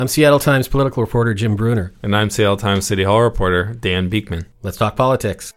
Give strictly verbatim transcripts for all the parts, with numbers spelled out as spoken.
I'm Seattle Times political reporter Jim Bruner. And I'm Seattle Times City Hall reporter Dan Beekman. Let's talk politics.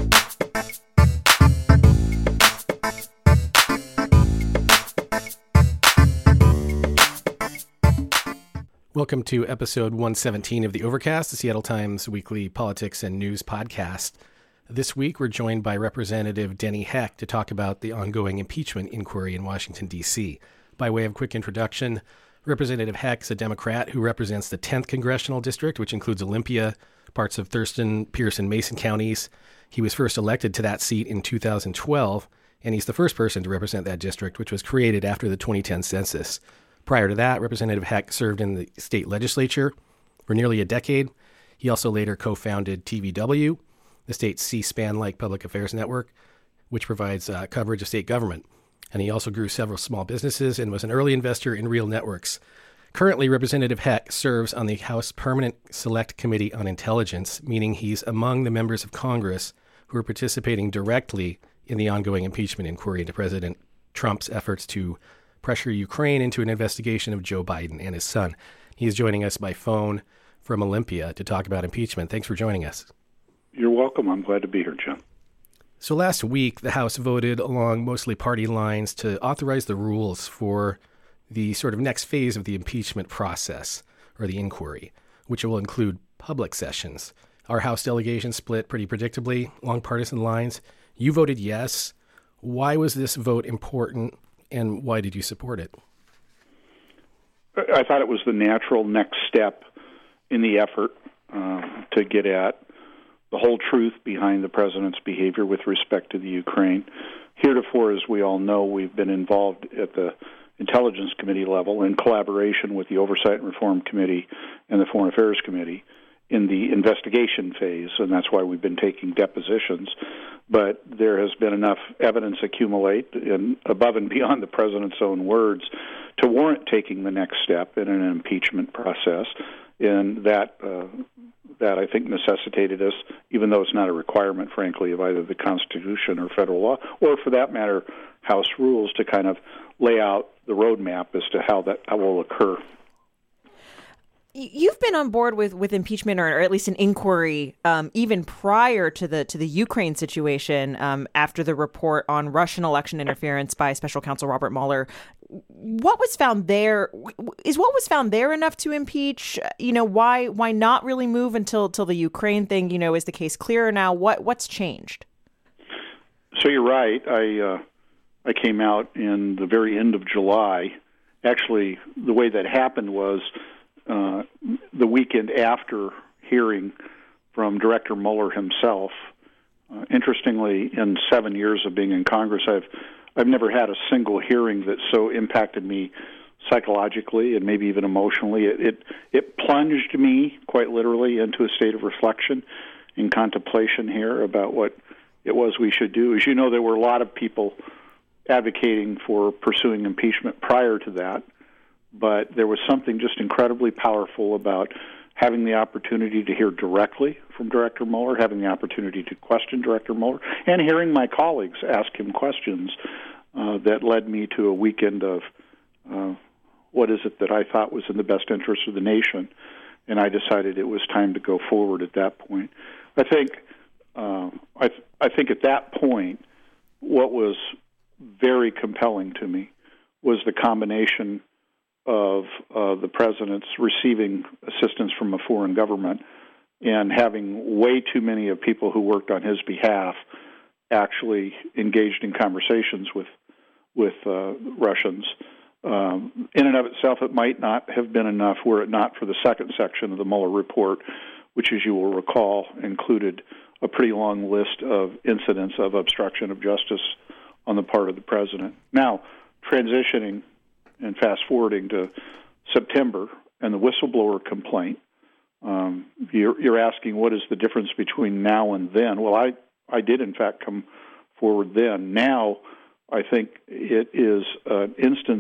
Welcome to episode one seventeen of The Overcast, the Seattle Times weekly politics and news podcast. This week, we're joined by Representative Denny Heck to talk about the ongoing impeachment inquiry in Washington, D C. By way of quick introduction, Representative Heck is a Democrat who represents the tenth Congressional District, which includes Olympia, parts of Thurston, Pierce, and Mason counties. He was first elected to that seat in two thousand twelve, and he's the first person to represent that district, which was created after the twenty ten census. Prior to that, Representative Heck served in the state legislature for nearly a decade. He also later co-founded T V W, the state's C-SPAN-like public affairs network, which provides uh, coverage of state government. And he also grew several small businesses and was an early investor in Real Networks. Currently, Representative Heck serves on the House Permanent Select Committee on Intelligence, meaning he's among the members of Congress who are participating directly in the ongoing impeachment inquiry into President Trump's efforts to pressure Ukraine into an investigation of Joe Biden and his son. He is joining us by phone from Olympia to talk about impeachment. Thanks for joining us. You're welcome. I'm glad to be here, Jim. So last week, the House voted along mostly party lines to authorize the rules for the sort of next phase of the impeachment process, or the inquiry, which will include public sessions. Our House delegation split pretty predictably along partisan lines. You voted yes. Why was this vote important, and why did you support it? I thought it was the natural next step in the effort uh, to get at the whole truth behind the president's behavior with respect to the Ukraine. Heretofore, as we all know, we've been involved at the Intelligence Committee level in collaboration with the Oversight and Reform Committee and the Foreign Affairs Committee in the investigation phase, and that's why we've been taking depositions. But there has been enough evidence accumulate in, above and beyond the president's own words to warrant taking the next step in an impeachment process, and that uh, that I think necessitated us, even though it's not a requirement, frankly, of either the Constitution or federal law, or for that matter, House rules, to kind of lay out the roadmap as to how that how will occur. You've been on board with, with impeachment, or, or at least an inquiry, um, even prior to the to the Ukraine situation, um, after the report on Russian election interference by Special Counsel Robert Mueller. What was found there? Is what was found there enough to impeach? You know, why why not really move until until the Ukraine thing? You know, is the case clearer now? What what's changed? So you're right. I uh, I came out in the very end of July. Actually, the way that happened was uh, the weekend after hearing from Director Mueller himself. Uh, interestingly, in seven years of being in Congress, I've I've never had a single hearing that so impacted me psychologically and maybe even emotionally. It, it it plunged me, quite literally, into a state of reflection and contemplation here about what it was we should do. As you know, there were a lot of people advocating for pursuing impeachment prior to that, but there was something just incredibly powerful about having the opportunity to hear directly from Director Mueller, having the opportunity to question Director Mueller, and hearing my colleagues ask him questions uh, that led me to a weekend of uh, what is it that I thought was in the best interest of the nation, and I decided it was time to go forward at that point. I think, uh, I, th- I think at that point, what was very compelling to me was the combination of uh, the president's receiving assistance from a foreign government and having way too many of people who worked on his behalf actually engaged in conversations with with uh, Russians. Um, in and of itself, it might not have been enough were it not for the second section of the Mueller report, which, as you will recall, included a pretty long list of incidents of obstruction of justice on the part of the president. Now, transitioning and fast-forwarding to September and the whistleblower complaint, um, you're, you're asking what is the difference between now and then. Well, I, I did, in fact, come forward then. Now, I think it is an instance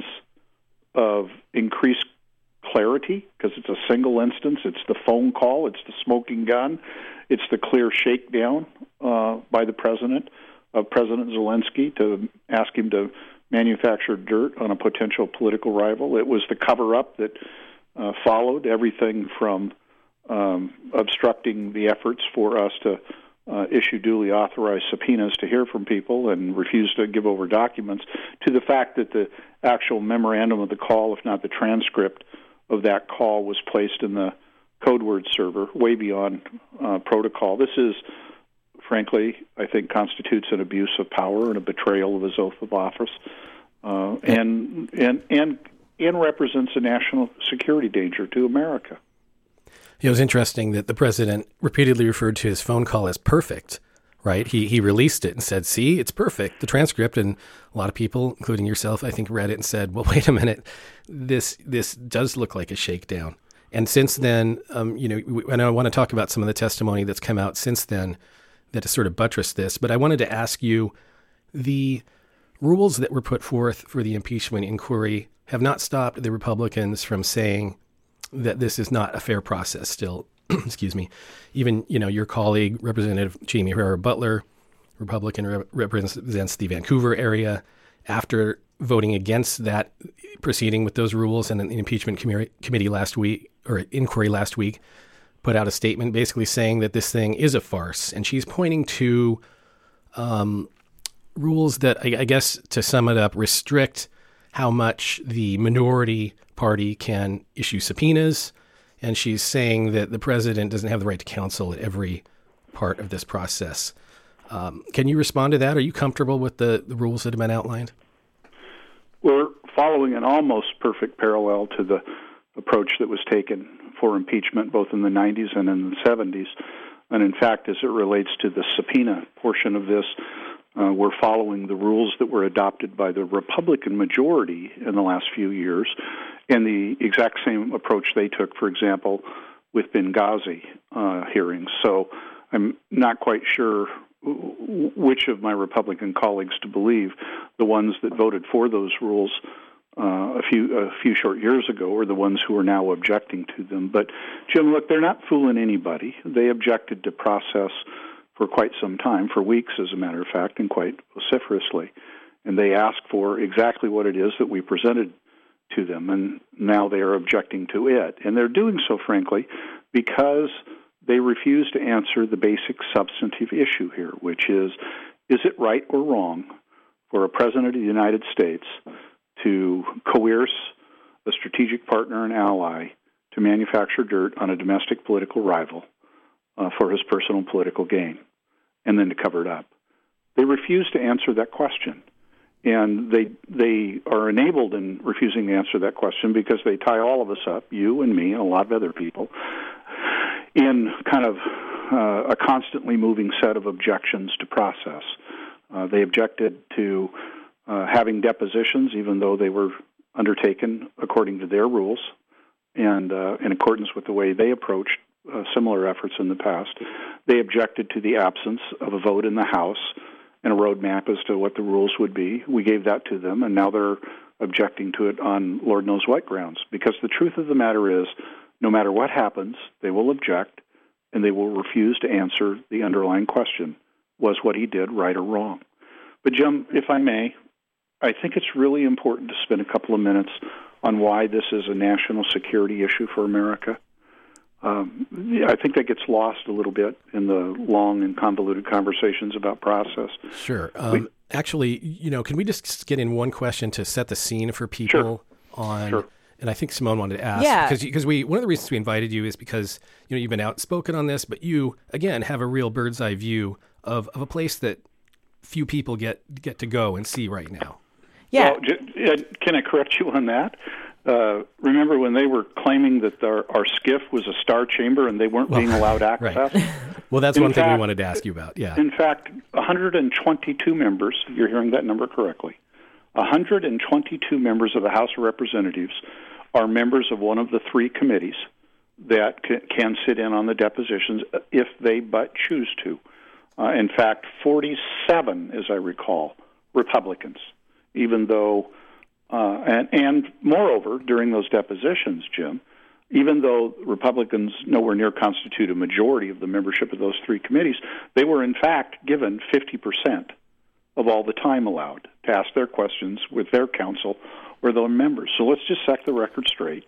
of increased clarity because it's a single instance. It's the phone call. It's the smoking gun. It's the clear shakedown uh, by the president of President Zelensky to ask him to manufacture dirt on a potential political rival. It was the cover-up that uh, followed, everything from um, obstructing the efforts for us to uh, issue duly authorized subpoenas to hear from people and refuse to give over documents, to the fact that the actual memorandum of the call, if not the transcript of that call, was placed in the code word server, way beyond uh, protocol. This is, frankly, I think constitutes an abuse of power and a betrayal of his oath of office, uh, and and and and represents a national security danger to America. It was interesting that the president repeatedly referred to his phone call as perfect, right? He he released it and said, see, it's perfect, the transcript. And a lot of people, including yourself, I think, read it and said, well, wait a minute, this this does look like a shakedown. And since then, um, you know, and I want to talk about some of the testimony that's come out since then that has sort of buttressed this. But I wanted to ask you, the rules that were put forth for the impeachment inquiry have not stopped the Republicans from saying that this is not a fair process still. Excuse me. Even, you know, your colleague, Representative Jamie Herrera Butler, Republican, re- represents the Vancouver area. After voting against that proceeding with those rules, and the impeachment com- committee last week, or inquiry last week, put out a statement basically saying that this thing is a farce. And she's pointing to um, rules that, I, I guess, to sum it up, restrict how much the minority party can issue subpoenas. And she's saying that the president doesn't have the right to counsel at every part of this process. Um, can you respond to that? Are you comfortable with the, the rules that have been outlined? We're following an almost perfect parallel to the approach that was taken for impeachment both in the nineties and in the seventies. And in fact, as it relates to the subpoena portion of this, uh, we're following the rules that were adopted by the Republican majority in the last few years, and the exact same approach they took, for example, with Benghazi uh, hearings. So I'm not quite sure which of my Republican colleagues to believe, the ones that voted for those rules uh, a few a few short years ago, or the ones who are now objecting to them. But, Jim, look, they're not fooling anybody. They objected to process for quite some time, for weeks, as a matter of fact, and quite vociferously. And they asked for exactly what it is that we presented to them, and now they are objecting to it. And they're doing so, frankly, because they refuse to answer the basic substantive issue here, which is, is it right or wrong for a president of the United States to coerce a strategic partner and ally to manufacture dirt on a domestic political rival uh, for his personal political gain, and then to cover it up? They refuse to answer that question. And they they are enabled in refusing to answer that question because they tie all of us up, you and me and a lot of other people, in kind of uh, a constantly moving set of objections to process. Uh, they objected to uh, having depositions, even though they were undertaken according to their rules and uh, in accordance with the way they approached uh, similar efforts in the past. They objected to the absence of a vote in the House and a roadmap as to what the rules would be. We gave that to them, and now they're objecting to it on Lord knows what grounds. Because the truth of the matter is, no matter what happens, they will object, and they will refuse to answer the underlying question, was what he did right or wrong? But, Jim, if I may, I think it's really important to spend a couple of minutes on why this is a national security issue for America. Um, I think that gets lost a little bit in the long and convoluted conversations about process. Sure. Um, we, actually, you know, can we just get in one question to set the scene for people sure. on? Sure. And I think Simone wanted to ask, yeah. because because we one of the reasons we invited you is because you know you've been outspoken on this, but you again have a real bird's eye view of, of a place that few people get get to go and see right now. Yeah. Well, j- can I correct you on that? Uh, remember when they were claiming that our, our skiff was a star chamber and they weren't well, being allowed access? Right. Well, that's in one fact, thing we wanted to ask you about. Yeah. In fact, one hundred twenty-two members, you're hearing that number correctly, one hundred twenty-two members of the House of Representatives are members of one of the three committees that can, can sit in on the depositions if they but choose to. Uh, in fact, forty-seven, as I recall, Republicans, even though, uh, and, and moreover, during those depositions, Jim, even though Republicans nowhere near constitute a majority of the membership of those three committees, they were in fact given fifty percent of all the time allowed to ask their questions with their counsel or their members. So let's just set the record straight.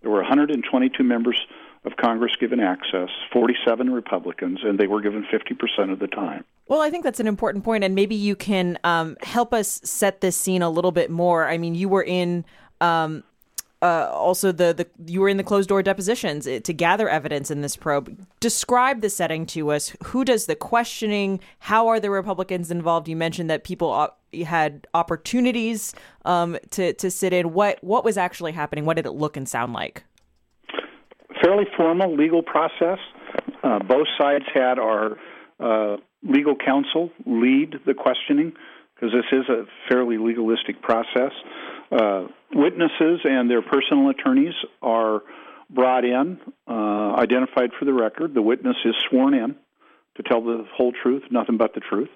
There were one hundred twenty-two members of Congress given access, forty-seven Republicans, and they were given fifty percent of the time. Well, I think that's an important point, and maybe you can um, help us set this scene a little bit more. I mean, you were in um, uh, also the, the you were in the closed door depositions to gather evidence in this probe. Describe the setting to us. Who does the questioning? How are the Republicans involved? You mentioned that people op- had opportunities um, to to sit in. What what was actually happening? What did it look and sound like? Fairly formal legal process. Uh, both sides had our uh, legal counsel lead the questioning, because this is a fairly legalistic process. Uh, witnesses and their personal attorneys are brought in, uh, identified for the record. The witness is sworn in to tell the whole truth, nothing but the truth.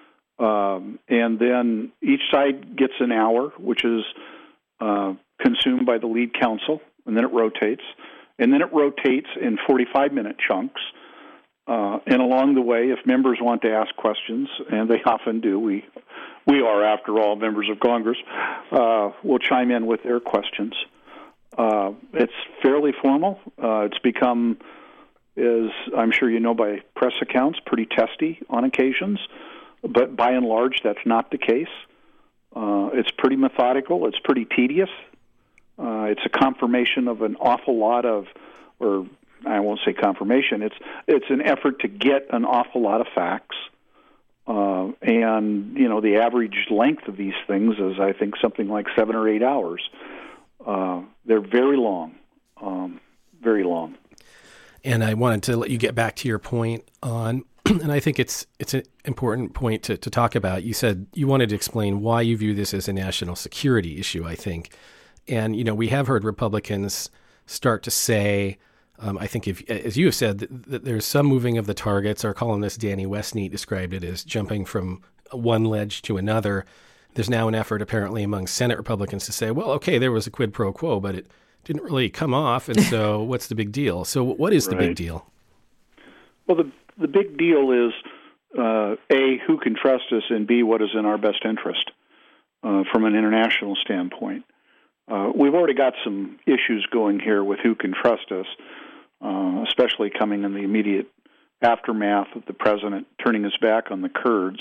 Um, and then each side gets an hour, which is uh, consumed by the lead counsel, and then it rotates. And then it rotates in forty-five minute chunks. Uh, and along the way, if members want to ask questions, and they often do, we we are, after all, members of Congress, uh, we'll chime in with their questions. Uh, it's fairly formal. Uh, it's become, as I'm sure you know by press accounts, pretty testy on occasions. But by and large, that's not the case. Uh, it's pretty methodical. It's pretty tedious. Uh, it's a confirmation of an awful lot of, or I won't say confirmation, it's it's an effort to get an awful lot of facts. Uh, and, you know, the average length of these things is, I think, something like seven or eight hours. Uh, they're very long, um, very long. And I wanted to let you get back to your point on, and I think it's it's an important point to, to talk about. You said you wanted to explain why you view this as a national security issue, I think. And, you know, we have heard Republicans start to say, um, I think, if, as you have said, that, that there's some moving of the targets. Our columnist Danny Westneat described it as jumping from one ledge to another. There's now an effort, apparently, among Senate Republicans to say, well, okay, there was a quid pro quo, but it didn't really come off. And so what's the big deal? So what is the right. big deal? Well, the, the big deal is, uh, A, who can trust us, and B, what is in our best interest uh, from an international standpoint. Uh, we've already got some issues going here with who can trust us, uh, especially coming in the immediate aftermath of the president turning his back on the Kurds.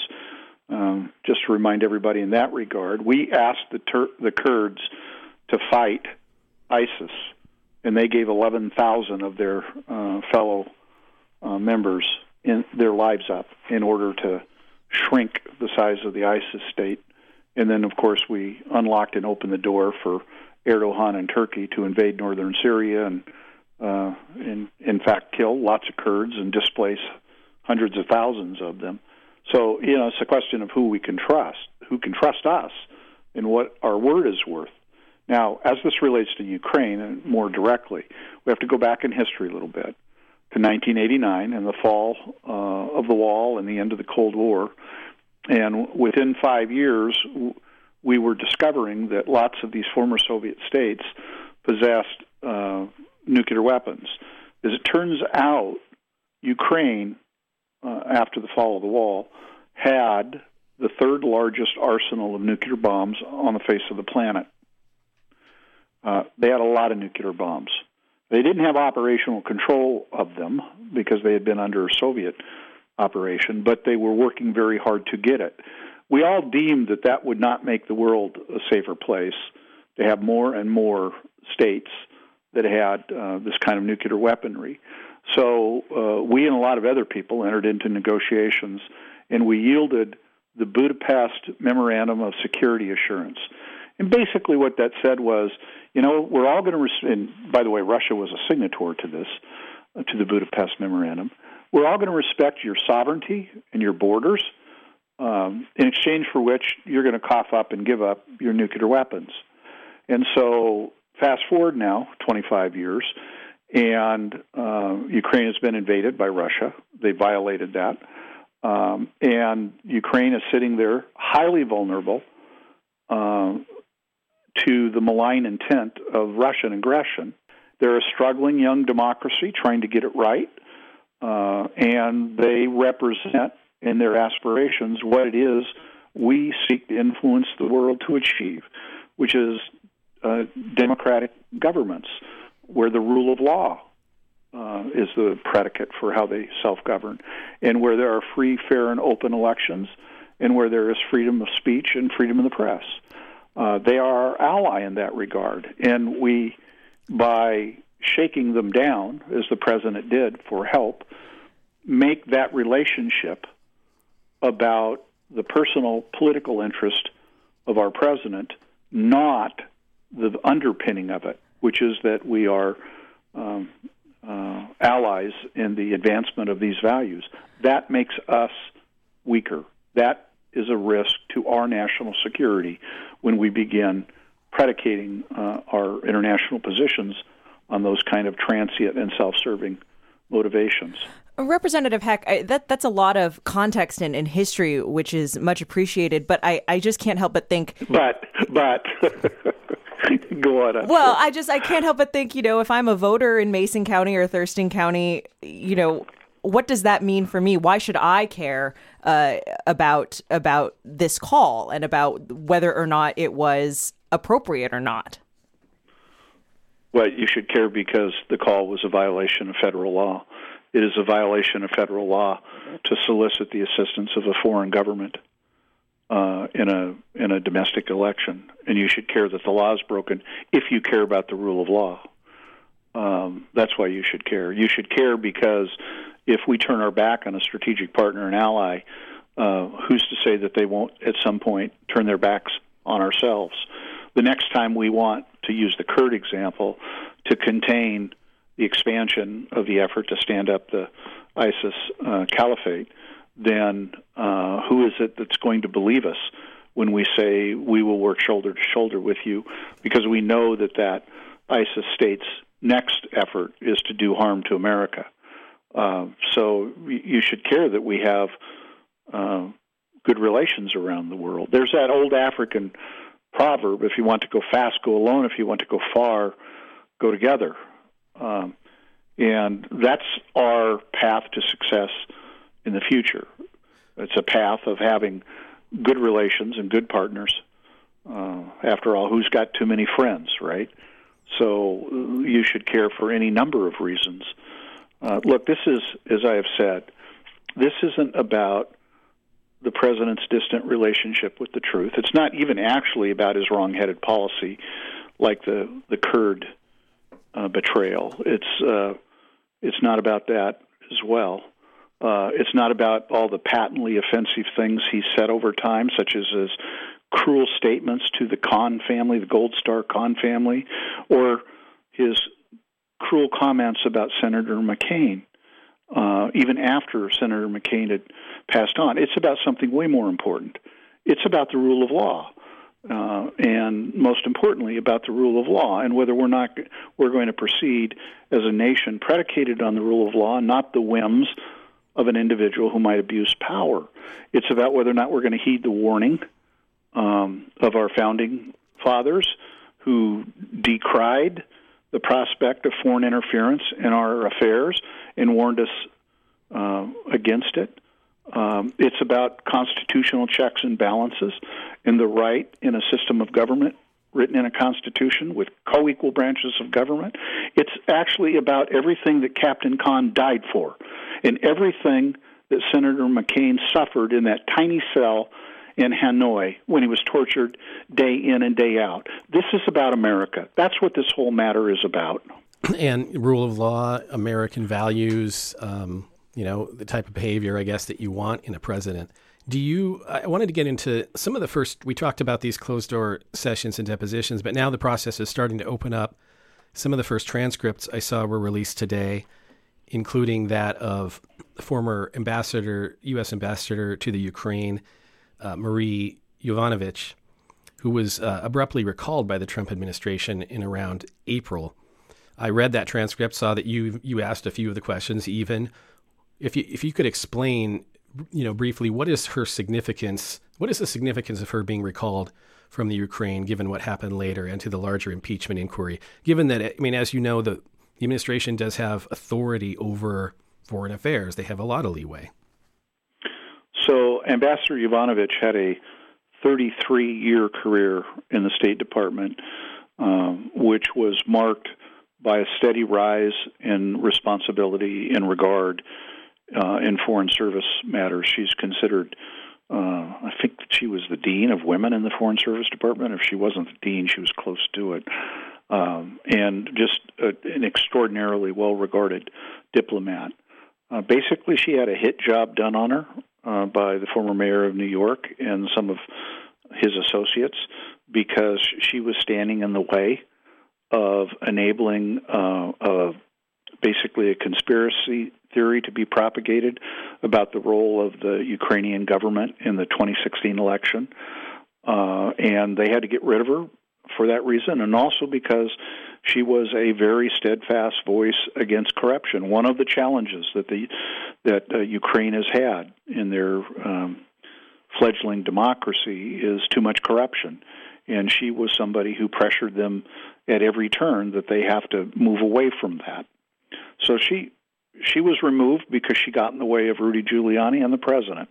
Um, just to remind everybody in that regard, we asked the, Tur- the Kurds to fight ISIS, and they gave eleven thousand of their uh, fellow uh, members in their lives up in order to shrink the size of the ISIS state. And then, of course, we unlocked and opened the door for Erdogan and Turkey to invade northern Syria and, uh, in, in fact, kill lots of Kurds and displace hundreds of thousands of them. So, you know, it's a question of who we can trust, who can trust us, and what our word is worth. Now, as this relates to Ukraine, and more directly, we have to go back in history a little bit to nineteen eighty-nine and the fall uh, of the wall and the end of the Cold War. And within five years, we were discovering that lots of these former Soviet states possessed uh, nuclear weapons. As it turns out, Ukraine, uh, after the fall of the wall, had the third largest arsenal of nuclear bombs on the face of the planet. Uh, they had a lot of nuclear bombs. They didn't have operational control of them because they had been under Soviet operation, but they were working very hard to get it. We all deemed that that would not make the world a safer place, to have more and more states that had uh, this kind of nuclear weaponry. So uh, we and a lot of other people entered into negotiations, and we yielded the Budapest Memorandum of Security Assurance. And basically what that said was, you know, we're all going to, res- and by the way, Russia was a signatory to this, uh, to the Budapest Memorandum. We're all going to respect your sovereignty and your borders, um, in exchange for which you're going to cough up and give up your nuclear weapons. And so fast forward now, twenty-five years, and uh, Ukraine has been invaded by Russia. They violated that. Um, and Ukraine is sitting there highly vulnerable uh, to the malign intent of Russian aggression. They're a struggling young democracy trying to get it right. Uh, and they represent in their aspirations what it is we seek to influence the world to achieve, which is uh, democratic governments where the rule of law uh, is the predicate for how they self-govern, and where there are free, fair, and open elections, and where there is freedom of speech and freedom of the press. Uh, they are our ally in that regard, and we, by shaking them down, as the president did, for help, make that relationship about the personal political interest of our president, not the underpinning of it, which is that we are um, uh, allies in the advancement of these values. That makes us weaker. That is a risk to our national security when we begin predicating uh, our international positions on those kind of transient and self-serving motivations. Representative Heck, I, that that's a lot of context and, and history, which is much appreciated, but I, I just can't help but think... But, but... Go on. Well, I just, I can't help but think, you know, if I'm a voter in Mason County or Thurston County, you know, what does that mean for me? Why should I care uh, about about this call and about whether or not it was appropriate or not? Well, you should care because the call was a violation of federal law. It is a violation of federal law to solicit the assistance of a foreign government uh, in a in a domestic election, and you should care that the law is broken if you care about the rule of law. Um, that's why you should care. You should care because if we turn our back on a strategic partner and ally, uh, who's to say that they won't at some point turn their backs on ourselves? The next time we want to use the Kurd example to contain the expansion of the effort to stand up the ISIS uh, caliphate, then uh, who is it that's going to believe us when we say we will work shoulder to shoulder with you, because we know that that ISIS state's next effort is to do harm to America. Uh, so you should care that we have uh, good relations around the world. There's that old African proverb, if you want to go fast, go alone. If you want to go far, go together. Um, and that's our path to success in the future. It's a path of having good relations and good partners. Uh, after all, who's got too many friends, right? So you should care for any number of reasons. Uh, look, this is, as I have said, this isn't about the president's distant relationship with the truth. It's not even actually about his wrong-headed policy, like the the Kurd uh, betrayal. It's uh, it's not about that as well. Uh, it's not about all the patently offensive things he said over time, such as his cruel statements to the Khan family, the Gold Star Khan family, or his cruel comments about Senator McCain, uh, even after Senator McCain had passed on. It's about something way more important. It's about the rule of law, uh, and most importantly, about the rule of law and whether we're not we're going to proceed as a nation predicated on the rule of law, not the whims of an individual who might abuse power. It's about whether or not we're going to heed the warning um, of our founding fathers who decried the prospect of foreign interference in our affairs and warned us uh, against it. Um, it's about constitutional checks and balances and the right in a system of government written in a constitution with co-equal branches of government. It's actually about everything that Captain Khan died for and everything that Senator McCain suffered in that tiny cell in Hanoi when he was tortured day in and day out. This is about America. That's what this whole matter is about. And rule of law, American values, um, you know, the type of behavior, I guess, that you want in a president. Do you, I wanted to get into some of the first, we talked about these closed-door sessions and depositions, but now the process is starting to open up. Some of the first transcripts I saw were released today, including that of former ambassador, U S ambassador to the Ukraine, uh, Marie Yovanovitch, who was uh, abruptly recalled by the Trump administration in around April. I read that transcript, saw that you you asked a few of the questions. Even if you if you could explain, you know, briefly, what is her significance? What is the significance of her being recalled from the Ukraine, given what happened later, and to the larger impeachment inquiry? Given that, I mean, as you know, the the administration does have authority over foreign affairs. They have a lot of leeway. So Ambassador Yovanovitch had a thirty-three year career in the State Department, um, which was marked by a steady rise in responsibility in regard uh, in foreign service matters. She's considered, uh, I think she was the dean of women in the Foreign Service Department. If she wasn't the dean, she was close to it. Um, and just a, an extraordinarily well-regarded diplomat. Uh, basically, she had a hit job done on her uh, by the former mayor of New York and some of his associates because she was standing in the way of enabling uh, uh, basically a conspiracy theory to be propagated about the role of the Ukrainian government in the twenty sixteen election. Uh, and they had to get rid of her for that reason, and also because she was a very steadfast voice against corruption. One of the challenges that the that uh, Ukraine has had in their um, fledgling democracy is too much corruption, and she was somebody who pressured them at every turn that they have to move away from that. So she she was removed because she got in the way of Rudy Giuliani and the president.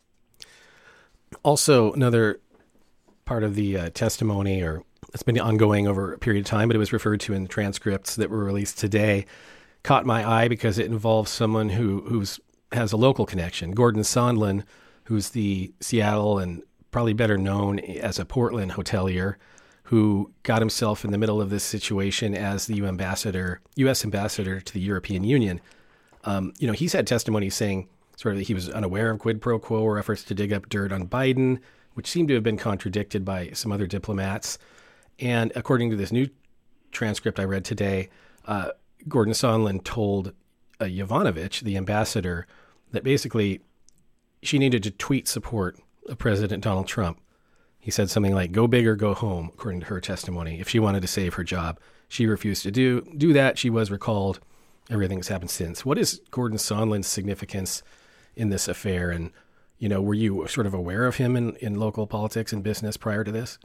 Also, another part of the uh, testimony, or it's been ongoing over a period of time, but it was referred to in the transcripts that were released today, caught my eye because it involves someone who who's has a local connection. Gordon Sondland, who's the Seattle and probably better known as a Portland hotelier, who got himself in the middle of this situation as the U ambassador, U S ambassador to the European Union. Um, you know, he's had testimony saying sort of that he was unaware of quid pro quo or efforts to dig up dirt on Biden, which seemed to have been contradicted by some other diplomats. And according to this new transcript I read today, uh, Gordon Sondland told uh, Yovanovitch, the ambassador, that basically she needed to tweet support of President Donald Trump. He said something like, go big or go home, according to her testimony, if she wanted to save her job. She refused to do do that. She was recalled. Everything that's happened since. What is Gordon Sondland's significance in this affair? And, you know, were you sort of aware of him in, in local politics and business prior to this?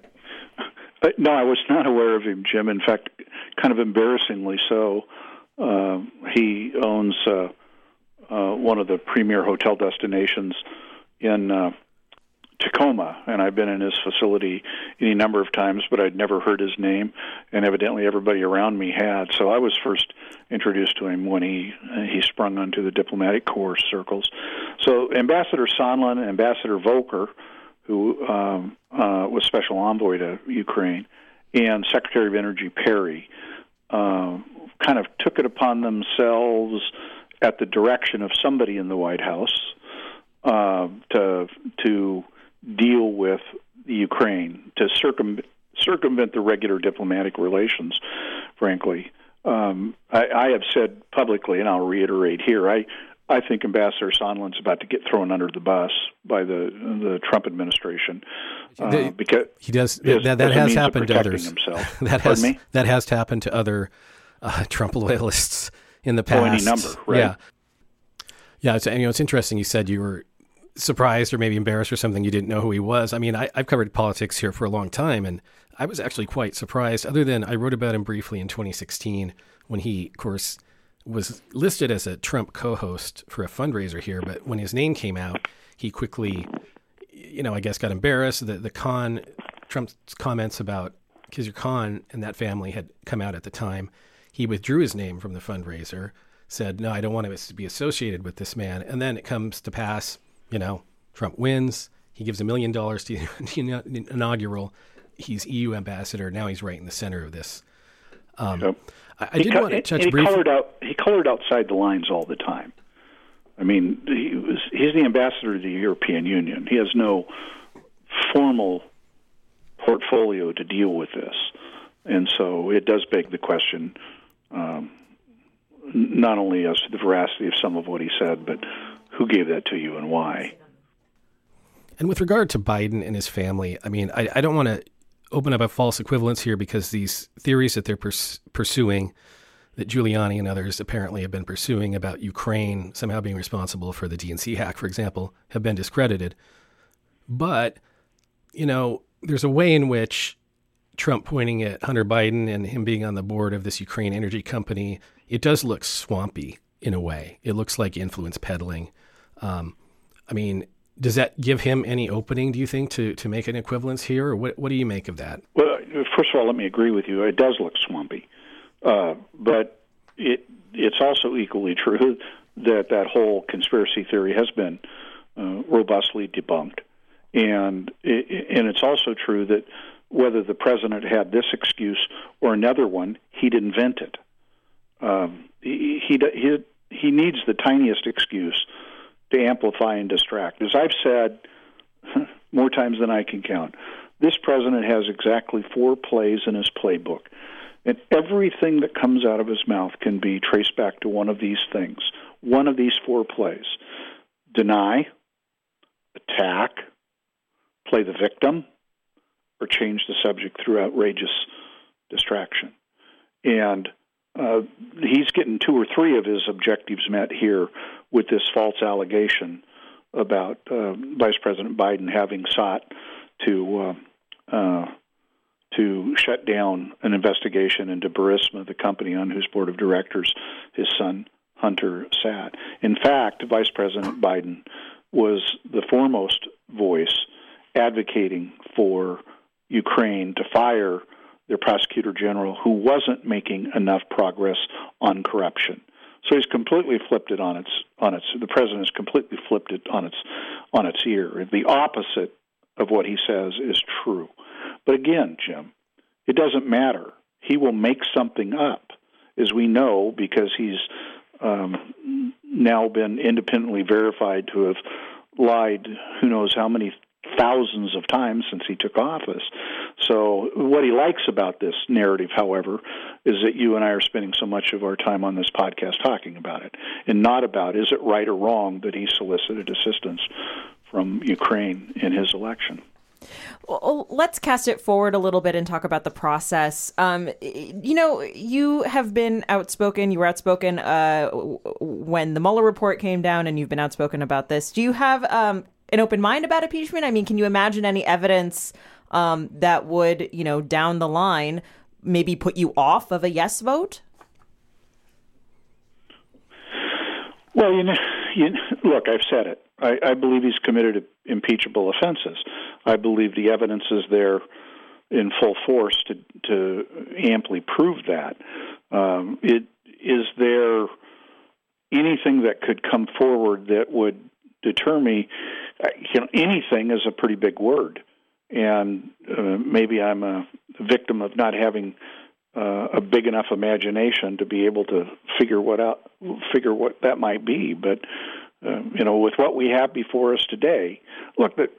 Uh, no, I was not aware of him, Jim. In fact, kind of embarrassingly so. Uh, he owns uh, uh, one of the premier hotel destinations in uh, Tacoma, and I've been in his facility any number of times, but I'd never heard his name, and evidently everybody around me had. So I was first introduced to him when he uh, he sprung onto the diplomatic corps circles. So Ambassador Sondland, Ambassador Volker, who um, uh, was special envoy to Ukraine, and Secretary of Energy Perry, uh, kind of took it upon themselves at the direction of somebody in the White House uh, to to deal with the Ukraine, to circum, circumvent the regular diplomatic relations, frankly. Um, I, I have said publicly, and I'll reiterate here, I, I think Ambassador Sondland's about to get thrown under the bus by the the Trump administration uh, the, because he does as, that. That has happened to others. Himself. that has me? that has happened to other uh, Trump loyalists in the past. Oh, any number, right? Yeah, yeah. It's, you know, it's interesting. You said you were surprised or maybe embarrassed or something. You didn't know who he was. I mean, I, I've covered politics here for a long time, and I was actually quite surprised. Other than I wrote about him briefly in twenty sixteen when he, of course, was listed as a Trump co-host for a fundraiser here, but when his name came out, he quickly, you know, I guess got embarrassed. The the Khan, Trump's comments about Khizr Khan and that family had come out at the time. He withdrew his name from the fundraiser, said, no, I don't want to be associated with this man. And then it comes to pass, you know, Trump wins. He gives a million dollars to the inaugural. He's E U ambassador. Now he's right in the center of this. Um, yep. I, I did co- want to touch he briefly. Colored out, he colored outside the lines all the time. I mean, he was, he's the ambassador to the European Union. He has no formal portfolio to deal with this. And so it does beg the question, um, not only as to the veracity of some of what he said, but who gave that to you and why? And with regard to Biden and his family, I mean, I, I don't want to open up a false equivalence here because these theories that they're pers- pursuing, that Giuliani and others apparently have been pursuing about Ukraine somehow being responsible for the D N C hack, for example, have been discredited. But, you know, there's a way in which Trump pointing at Hunter Biden and him being on the board of this Ukraine energy company, it does look swampy in a way. It looks like influence peddling. Um, I mean, does that give him any opening, do you think, to, to make an equivalence here? Or what, what do you make of that? Well, first of all, let me agree with you. It does look swampy. Uh, but it it's also equally true that that whole conspiracy theory has been uh, robustly debunked. And it, and it's also true that whether the president had this excuse or another one, he'd invent it. Um, he, he he he needs the tiniest excuse to amplify and distract. As I've said more times than I can count, this president has exactly four plays in his playbook, and everything that comes out of his mouth can be traced back to one of these things, one of these four plays: deny, attack, play the victim, or change the subject through outrageous distraction. And uh, he's getting two or three of his objectives met here with this false allegation about uh, Vice President Biden having sought to uh, uh, to shut down an investigation into Burisma, the company on whose board of directors his son Hunter sat. In fact, Vice President Biden was the foremost voice advocating for Ukraine to fire their prosecutor general, who wasn't making enough progress on corruption. So he's completely flipped it on its on its. The president has completely flipped it on its on its ear. The opposite of what he says is true. But again, Jim, it doesn't matter. He will make something up, as we know, because he's um, now been independently verified to have lied who knows how many thousands of times since he took office. So what he likes about this narrative, however, is that you and I are spending so much of our time on this podcast talking about it, and not about is it right or wrong that he solicited assistance from Ukraine in his election. Well, let's cast it forward a little bit and talk about the process. Um, you know, you have been outspoken. You were outspoken uh, when the Mueller report came down, and you've been outspoken about this. Do you have um, an open mind about impeachment? I mean, can you imagine any evidence um, that would, you know, down the line maybe put you off of a yes vote? Well, you know, you, look, I've said it. I, I believe he's committed impeachable offenses. I believe the evidence is there in full force to, to amply prove that. Um, it, is there anything that could come forward that would deter me? You know, anything is a pretty big word, and uh, maybe I'm a victim of not having uh, a big enough imagination to be able to figure what out, figure what that might be. But uh, you know, with what we have before us today, look, the,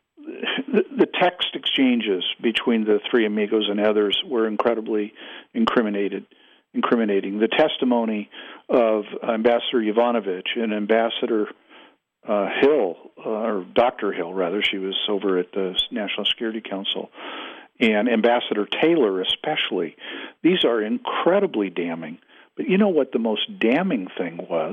the the text exchanges between the three amigos and others were incredibly incriminated, incriminating. The testimony of Ambassador Yovanovitch and Ambassador Uh, Hill, uh, or Doctor Hill, rather, she was over at the National Security Council, and Ambassador Taylor especially. These are incredibly damning. But you know what the most damning thing was?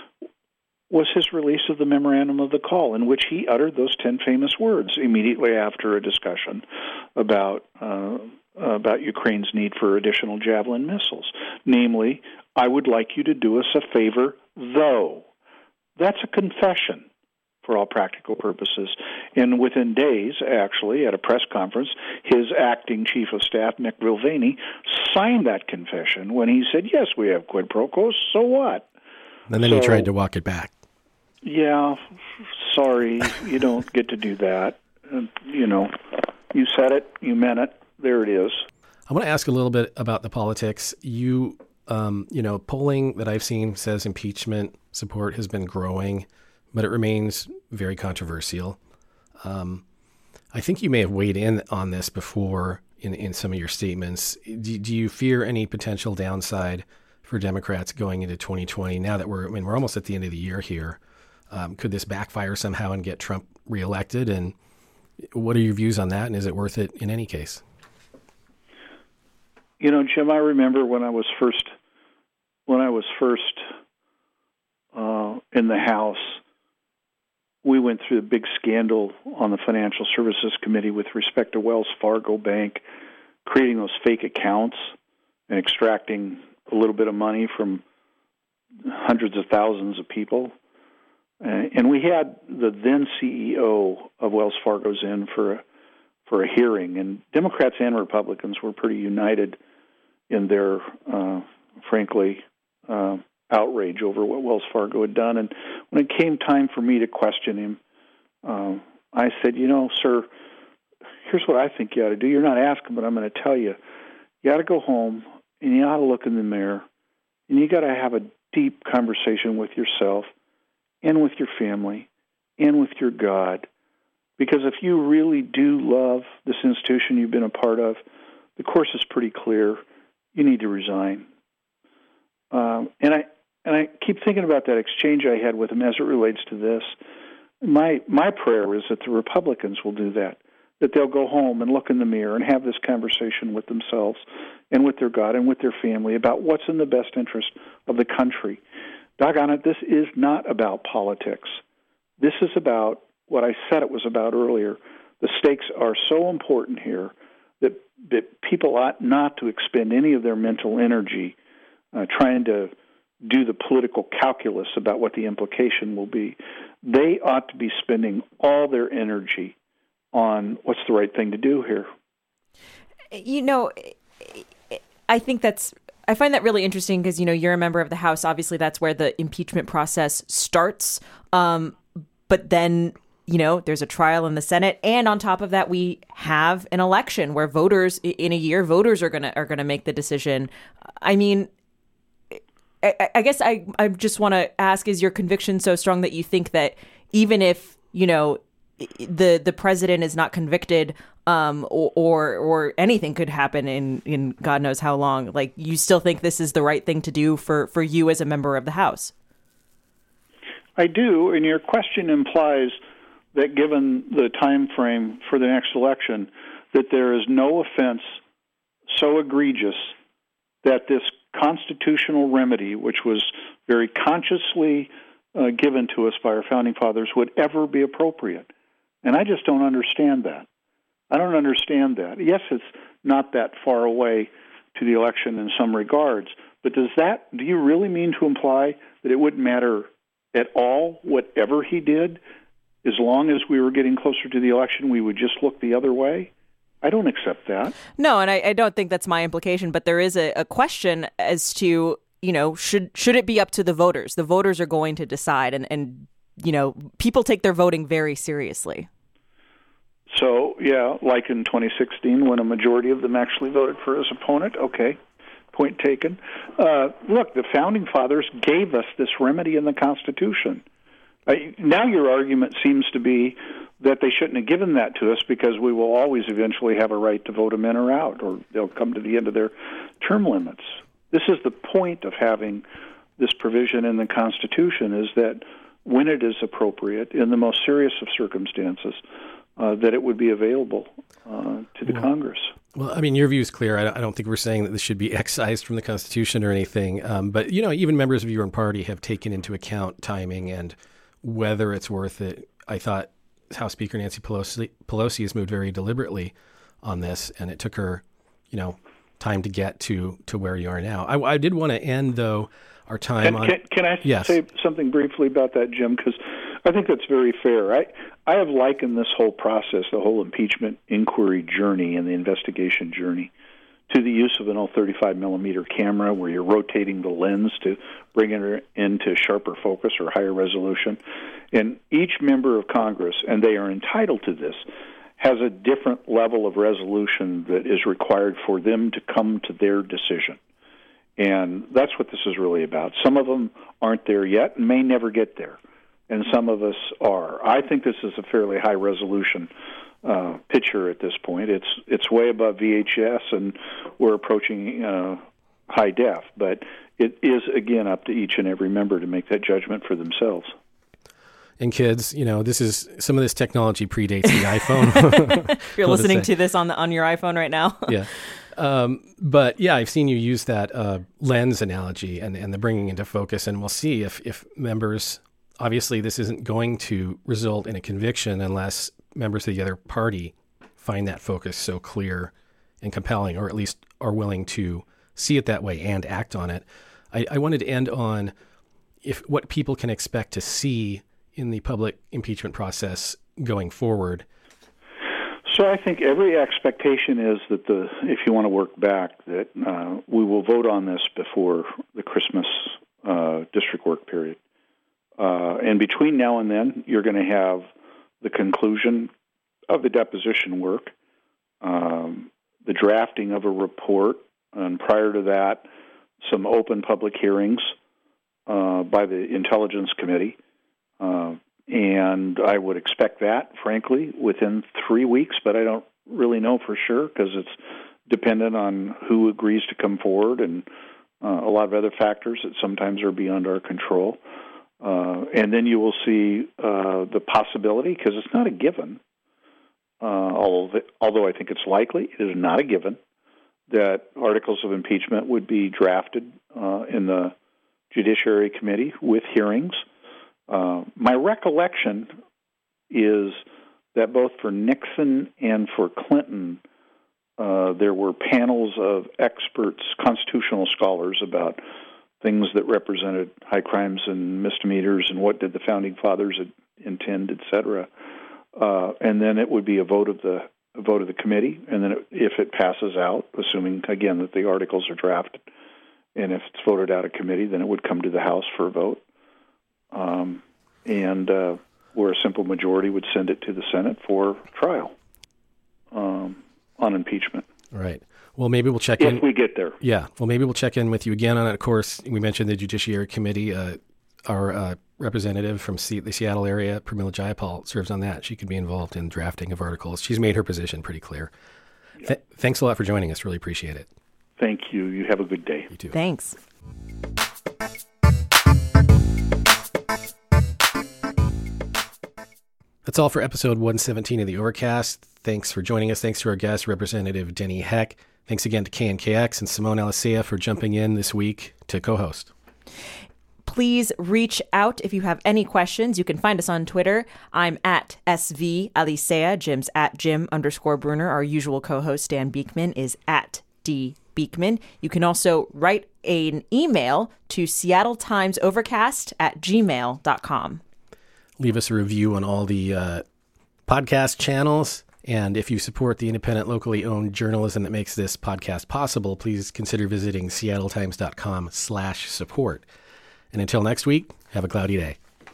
Was his release of the memorandum of the call, in which he uttered those ten famous words immediately after a discussion about uh, about Ukraine's need for additional Javelin missiles. Namely, I would like you to do us a favor, though. That's a confession for all practical purposes. And within days, actually, at a press conference, his acting chief of staff, Mick Mulvaney, signed that confession when he said, yes, we have quid pro quos, so what? And then so, he tried to walk it back. Yeah, sorry, you don't get to do that. Uh, you know, you said it, you meant it, there it is. I want to ask a little bit about the politics. You, um, you know, polling that I've seen says impeachment support has been growing, but it remains very controversial. Um, I think you may have weighed in on this before in, in some of your statements. Do, do you fear any potential downside for Democrats going into twenty twenty? Now that we're, I mean, we're almost at the end of the year here. Um, could this backfire somehow and get Trump reelected? And what are your views on that? And is it worth it in any case? You know, Jim, I remember when I was first, when I was first uh, in the House, we went through a big scandal on the Financial Services Committee with respect to Wells Fargo Bank, creating those fake accounts and extracting a little bit of money from hundreds of thousands of people. Uh, and we had the then C E O of Wells Fargo's in for a, for a hearing, and Democrats and Republicans were pretty united in their, uh, frankly, uh, outrage over what Wells Fargo had done. And when it came time for me to question him, uh, I said, you know, sir, here's what I think you ought to do. You're not asking, but I'm going to tell you. You ought to go home, and you ought to look in the mirror, and you got to have a deep conversation with yourself and with your family and with your God. Because if you really do love this institution you've been a part of, the course is pretty clear. You need to resign. Um, and I and I keep thinking about that exchange I had with him as it relates to this. My my prayer is that the Republicans will do that, that they'll go home and look in the mirror and have this conversation with themselves and with their God and with their family about what's in the best interest of the country. Doggone it, this is not about politics. This is about what I said it was about earlier. The stakes are so important here that, that people ought not to expend any of their mental energy uh, trying to do the political calculus about what the implication will be. They ought to be spending all their energy on what's the right thing to do here. You know, I think that's, I find that really interesting because, you know, you're a member of the House. Obviously, that's where the impeachment process starts. Um, but then, you know, there's a trial in the Senate. And on top of that, we have an election where voters in a year, voters are going to are going to make the decision. I mean, I, I guess I, I just want to ask, is your conviction so strong that you think that even if, you know, the the president is not convicted, um, or, or or anything could happen in, in God knows how long, like you still think this is the right thing to do for, for you as a member of the House? I do, and your question implies that given the time frame for the next election, that there is no offense so egregious that this constitutional remedy, which was very consciously uh, given to us by our founding fathers, would ever be appropriate. And I just don't understand that. I don't understand that. Yes, it's not that far away to the election in some regards, but does that, do you really mean to imply that it wouldn't matter at all whatever he did? As long as we were getting closer to the election, we would just look the other way? I don't accept that. No, and I, I don't think that's my implication, but there is a, a question as to, you know, should should it be up to the voters? The voters are going to decide, and, and you know, people take their voting very seriously. So, yeah, like in twenty sixteen when a majority of them actually voted for his opponent, okay, point taken. Uh, look, the Founding Fathers gave us this remedy in the Constitution. Uh, now your argument seems to be that they shouldn't have given that to us because we will always eventually have a right to vote them in or out, or they'll come to the end of their term limits. This is the point of having this provision in the Constitution, is that when it is appropriate, in the most serious of circumstances, uh, that it would be available uh, to the well, Congress. Well, I mean, your view is clear. I don't think we're saying that this should be excised from the Constitution or anything. Um, but, you know, even members of your own party have taken into account timing and whether it's worth it. I thought House Speaker Nancy Pelosi, Pelosi has moved very deliberately on this, and it took her, you know, time to get to, to where you are now. I, I did want to end, though, our time can, on... Can, can I yes. say something briefly about that, Jim? Because I think that's very fair. I, I have likened this whole process, the whole impeachment inquiry journey and the investigation journey, to the use of an L thirty-five millimeter camera where you're rotating the lens to bring it into sharper focus or higher resolution. And each member of Congress, and they are entitled to this, has a different level of resolution that is required for them to come to their decision. And that's what this is really about. Some of them aren't there yet and may never get there, and some of us are. I think this is a fairly high resolution uh, picture at this point. It's it's way above V H S, and we're approaching uh, high def. But it is, again, up to each and every member to make that judgment for themselves. And kids, you know, this is some of this technology predates the iPhone. You're listening to, to this on the, on your iPhone right now. Yeah. Um, but yeah, I've seen you use that uh, lens analogy and, and the bringing into focus, and we'll see if, if members, obviously this isn't going to result in a conviction unless members of the other party find that focus so clear and compelling, or at least are willing to see it that way and act on it. I, I wanted to end on if what people can expect to see in the public impeachment process going forward. So I think every expectation is that the, if you want to work back, that uh, we will vote on this before the Christmas uh, district work period. Uh, and between now and then, you're going to have the conclusion of the deposition work, um, the drafting of a report, and prior to that, some open public hearings uh, by the Intelligence Committee. Uh, and I would expect that, frankly, within three weeks, but I don't really know for sure because it's dependent on who agrees to come forward and uh, a lot of other factors that sometimes are beyond our control. Uh, and then you will see uh, the possibility, because it's not a given, uh, although, although I think it's likely, it is not a given, that articles of impeachment would be drafted uh, in the Judiciary Committee with hearings. Uh, my recollection is that both for Nixon and for Clinton, uh, there were panels of experts, constitutional scholars, about things that represented high crimes and misdemeanors and what did the Founding Fathers intend, et cetera. Uh, and then it would be a vote of the a vote of the committee, and then it, if it passes out, assuming, again, that the articles are drafted, and if it's voted out of committee, then it would come to the House for a vote. Um, and uh, where a simple majority would send it to the Senate for trial um, on impeachment. Right. Well, maybe we'll check if in. If we get there. Yeah. Well, maybe we'll check in with you again on it. Of course, we mentioned the Judiciary Committee. Uh, our uh, representative from C- the Seattle area, Pramila Jayapal, serves on that. She could be involved in drafting of articles. She's made her position pretty clear. Yeah. Th- thanks a lot for joining us. Really appreciate it. Thank you. You have a good day. You too. Thanks. That's all for episode one seventeen of the Overcast. Thanks for joining us. Thanks to our guest, Representative Denny Heck. Thanks again to K N K X and Simone Alicea for jumping in this week to co-host. Please reach out if you have any questions. You can find us on Twitter. I'm at S V Alicea. Jim's at Jim underscore Bruner. Our usual co-host, Dan Beekman, is at D Beekman. You can also write an email to Seattle Times Overcast at gmail dot com. Leave us a review on all the uh, podcast channels. And if you support the independent, locally owned journalism that makes this podcast possible, please consider visiting seattletimes dot com slash support. And until next week, have a cloudy day.